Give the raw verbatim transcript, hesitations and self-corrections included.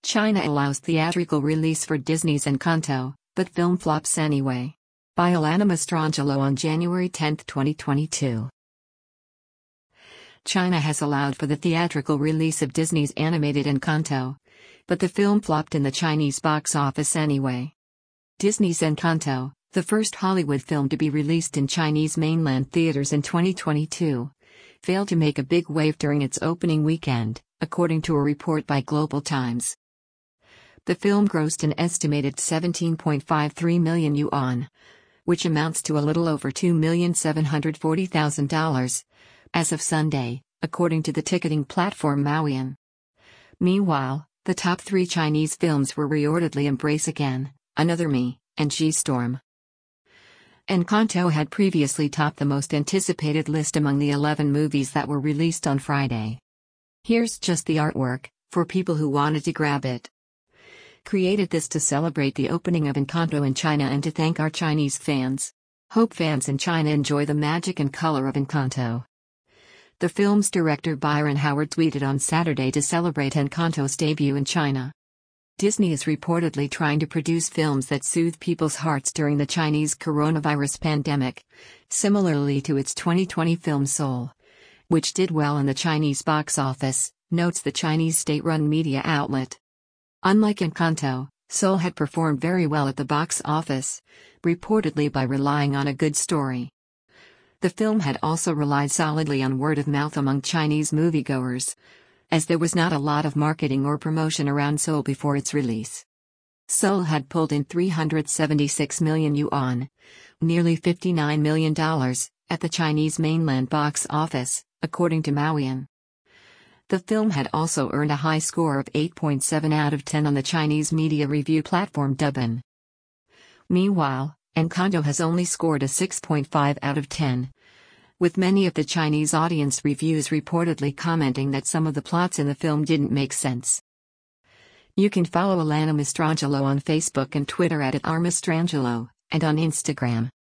China allows theatrical release for Disney's Encanto, but film flops anyway. By Alana Mastrangelo on January tenth, twenty twenty-two. China has allowed for the theatrical release of Disney's animated Encanto, but the film flopped in the Chinese box office anyway. Disney's Encanto, the first Hollywood film to be released in Chinese mainland theaters in twenty twenty-two, failed to make a big wave during its opening weekend, according to a report by Global Times. The film grossed an estimated seventeen point five three million yuan, which amounts to a little over two million seven hundred forty thousand dollars, as of Sunday, according to the ticketing platform Maoyan. Meanwhile, the top three Chinese films were reorderly Embrace Again, Another Me, and G-Storm. Encanto had previously topped the most anticipated list among the eleven movies that were released on Friday. Here's just the artwork, for people who wanted to grab it. Created this to celebrate the opening of Encanto in China and to thank our Chinese fans. Hope fans in China enjoy the magic and color of Encanto. The film's director Byron Howard tweeted on Saturday to celebrate Encanto's debut in China. Disney is reportedly trying to produce films that soothe people's hearts during the Chinese coronavirus pandemic, similarly to its twenty twenty film Soul, which did well in the Chinese box office, notes the Chinese state-run media outlet. Unlike Encanto, Soul had performed very well at the box office, reportedly by relying on a good story. The film had also relied solidly on word of mouth among Chinese moviegoers, as there was not a lot of marketing or promotion around Soul before its release. Soul had pulled in three hundred seventy-six million yuan, nearly fifty-nine million dollars, at the Chinese mainland box office, according to Maoyan. The film had also earned a high score of eight point seven out of ten on the Chinese media review platform Douban. Meanwhile, Encanto has only scored a six point five out of ten, with many of the Chinese audience reviews reportedly commenting that some of the plots in the film didn't make sense. You can follow Alana Mastrangelo on Facebook and Twitter at armastrangelo, and on Instagram.